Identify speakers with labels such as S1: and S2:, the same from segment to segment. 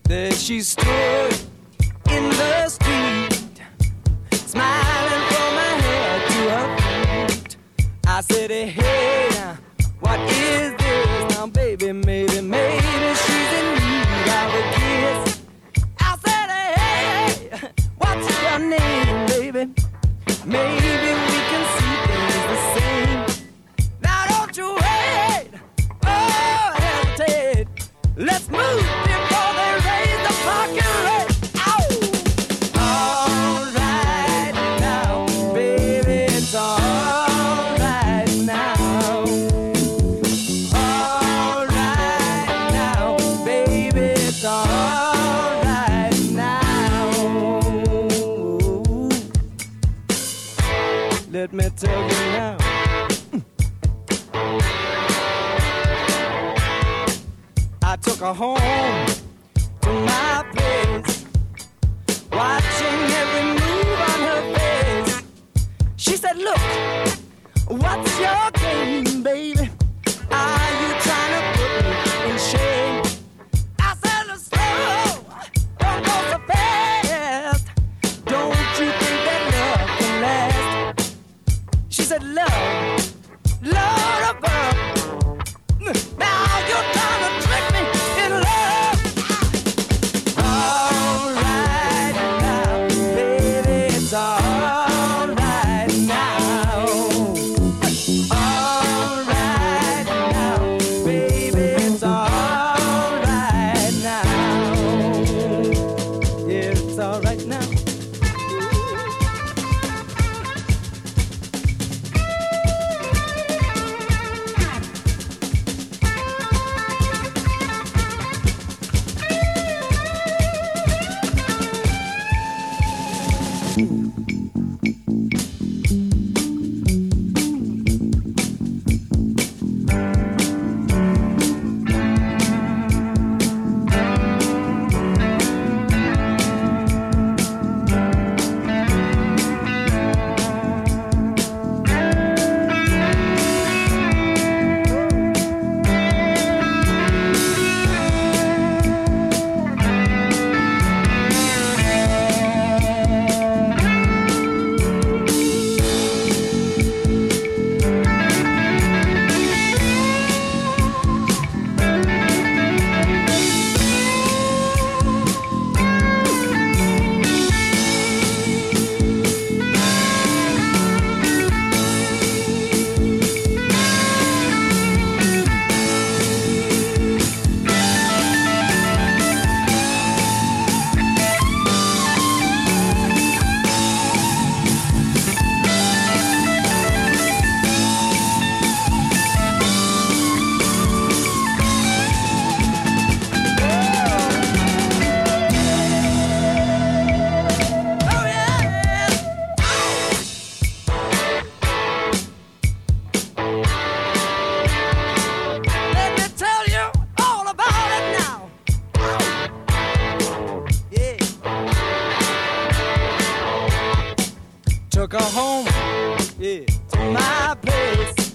S1: There she stood in the street, smiling from her head to her feet. I said, hey, now, what is this? Now, baby, maybe she's in need of a kiss. I said, hey, what's your name, baby? Maybe we can see things the same. Now, don't you wait, oh, hesitate. Let's move before they raise the parking rate. All right now, baby, it's all right now. All right now, baby, it's all right now. Let me tell you now. I took her home to my place, watching every move on her face. She said, look, what's your game, baby? Are you trying to put me in shame? I said, look, slow, don't go so fast. Don't you think that love can last? She said, love, Lord above. Now you're trying to trick me in love. All right now, baby, it's all right now. All right now, baby, it's all right now. Yeah, it's all right now. Took her home, yeah, to my place,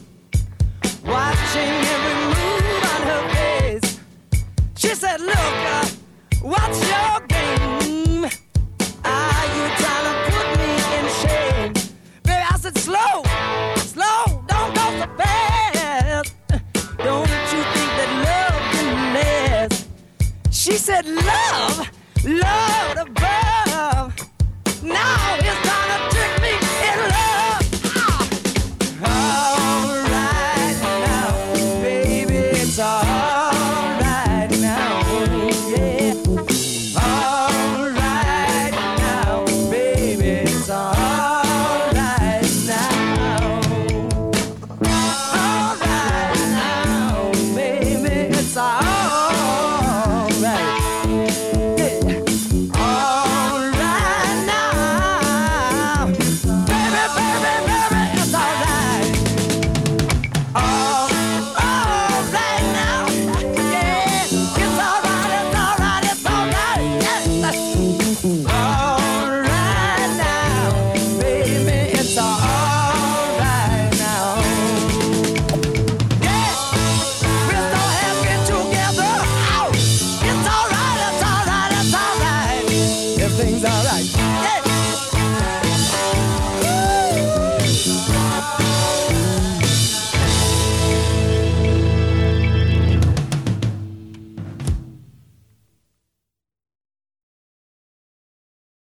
S1: watching every move on her face. She said, look, what's your game? Are you trying to put me in shame? Baby, I said, slow, slow, don't go so fast. Don't you think that love can last? She said, love, Lord above. Now